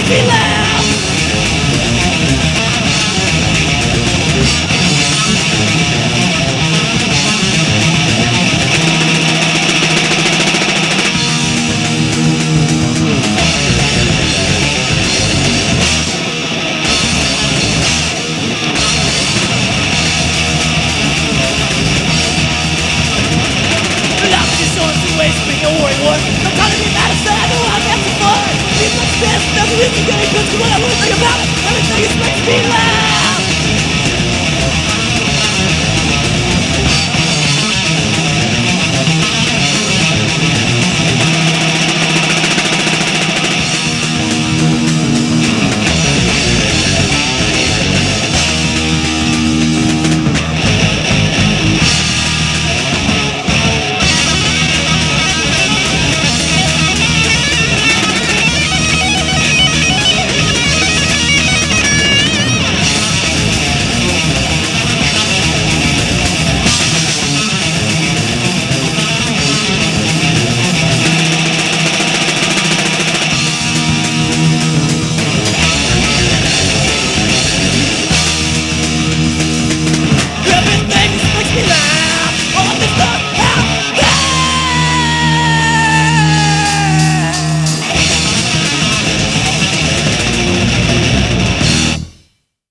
be loud. Wasting a warring war. I'm trying to be mad at I know I'm after fun. These like this, nothing is getting good to what I really think about it. Everything is meant to be loud.